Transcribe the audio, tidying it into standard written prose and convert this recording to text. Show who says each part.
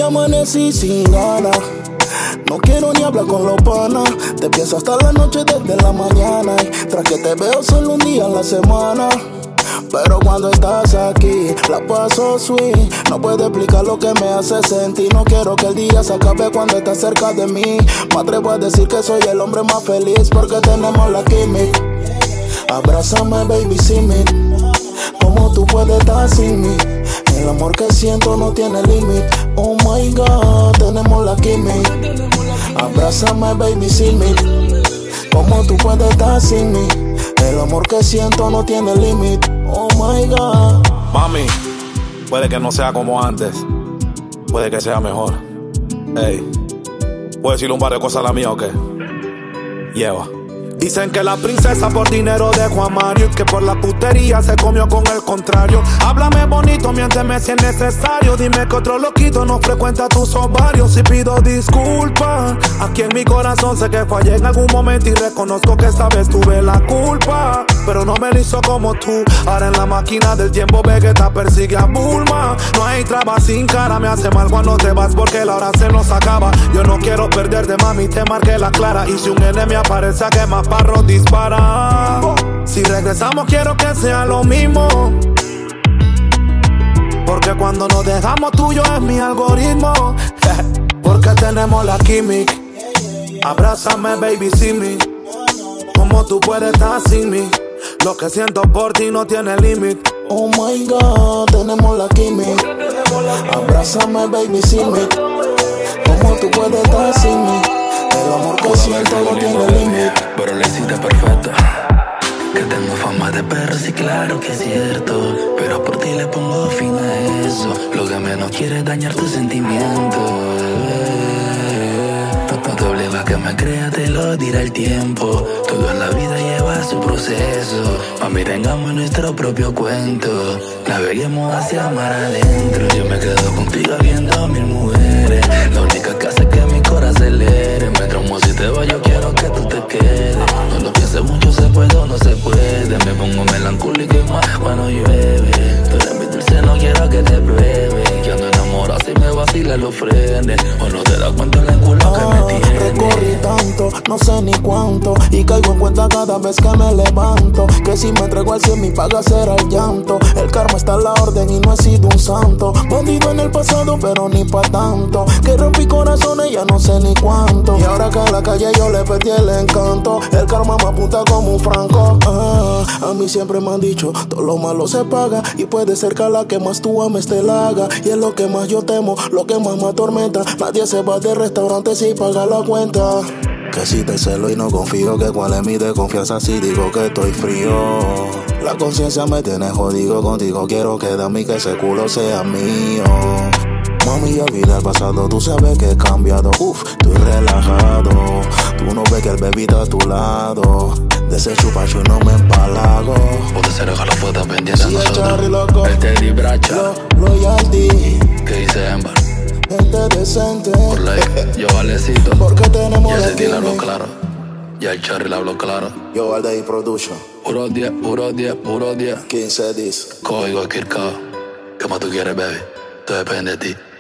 Speaker 1: amanecí sin ganas. No quiero ni hablar con los panas. Te pienso hasta la noche desde la mañana. Y tras que te veo solo un día en la semana. Pero cuando estás aquí, la paso sweet. No puedo explicar lo que me hace sentir. No quiero que el día se acabe cuando estás cerca de mí. Me atrevo a decir que soy el hombre más feliz porque tenemos la química. Abrázame, baby, sin mí. ¿Cómo tú puedes estar sin mí? El amor que siento no tiene límite. Oh my God, tenemos la química. Abrázame, baby, sin mí. ¿Cómo tú puedes estar sin mí? El amor que siento no tiene límite. Oh my God.
Speaker 2: Mami, puede que no sea como antes, puede que sea mejor. Ey, ¿puedo decirle un par de cosas a la mía o qué? Lleva. Dicen que la princesa por dinero dejó a Mario y que por la putería se comió con el contrario. Háblame bonito, miénteme si es necesario. Dime que otro loquito no frecuenta tus ovarios. Y pido disculpas, aquí en mi corazón sé que fallé en algún momento y reconozco que esta vez tuve la culpa. Pero no me lo hizo como tú. Ahora en la máquina del tiempo Vegeta persigue a Bulma. No hay trabas sin cara, me hace mal cuando te vas porque la hora se nos acaba. Yo no quiero perderte, mami, te marqué la clara. Y si un enemigo aparece a quemar parro dispara. Si regresamos quiero que sea lo mismo, porque cuando nos dejamos tuyo es mi algoritmo. Porque tenemos la química. Abrázame, baby, sin mí. ¿Cómo tú puedes estar sin mí? Lo que siento por ti no tiene límite.
Speaker 1: Oh my God, tenemos la química. Abrázame, baby, sin mí. ¿Cómo tú puedes estar sin mí? El amor que siento no tiene límite.
Speaker 3: Pero la hiciste perfecta. Que tengo fama de perro, sí, claro que es cierto. Pero por ti le pongo fin a eso. Lo que menos quiere es dañar tus sentimientos. No te obligo a que me creas, te lo dirá el tiempo. Todo en la vida lleva su proceso. Mami, tengamos nuestro propio cuento. Naveguemos hacia mar adentro. Yo me quedo contigo viendo mil mujeres. La única que hace que mi corazón acelere. Me traumo si te voy, yo quiero que tú te quedes. No lo pienses mucho, se puede o no se puede. Me pongo melancólico y más cuando llueve. Tú eres mi dulce, no quiero que te pruebe. Que ando enamorado si me vacila los frenes. O no te das cuenta en el culo que me tiene.
Speaker 1: Recorrí tanto, no sé ni cuánto. Y caigo en cuenta cada vez que me levanto. Que si me entrego al 100 mi paga será el llanto. El karma está a la orden y no he sido un santo. Bandido en el pasado pero ni pa' tanto. Que rompí corazones ya no sé ni cuánto. Y ahora que en la calle yo le perdí el encanto. El karma me apunta como un franco. A mí siempre me han dicho, todo lo malo se paga. Y puede ser que a la que más tú ames te la haga. Y es lo que más yo temo, lo que más me atormenta. Nadie se va de restaurante sin pagar la cuenta. Que si te celo y no confío, que cuál es mi desconfianza si digo que estoy frío. La conciencia me tiene jodido, contigo quiero quedarme y que ese culo sea mío. Mami, ya olvida el pasado, tú sabes que he cambiado. Estoy relajado. Tú no ves que el baby está a tu lado. De ese chupacho no me empalago.
Speaker 3: Puede ser que la foto pendiente
Speaker 1: si
Speaker 3: a nosotros.
Speaker 1: loco,
Speaker 3: el Teddy Bracha.
Speaker 1: Loyalty.
Speaker 3: ¿Qué dice Ember?
Speaker 1: Gente decente.
Speaker 3: Por ley, yo valecito.
Speaker 1: Porque tenemos
Speaker 3: ya
Speaker 1: la
Speaker 3: ese tío le habló
Speaker 1: química.
Speaker 3: claro. Ya el Cherry le habló claro.
Speaker 1: Yo Valde y Production.
Speaker 3: Puro 10, puro 10, puro 10.
Speaker 1: 15 dis.
Speaker 3: Código Kirkao. ¿Qué más tú quieres, baby? Todo depende de ti.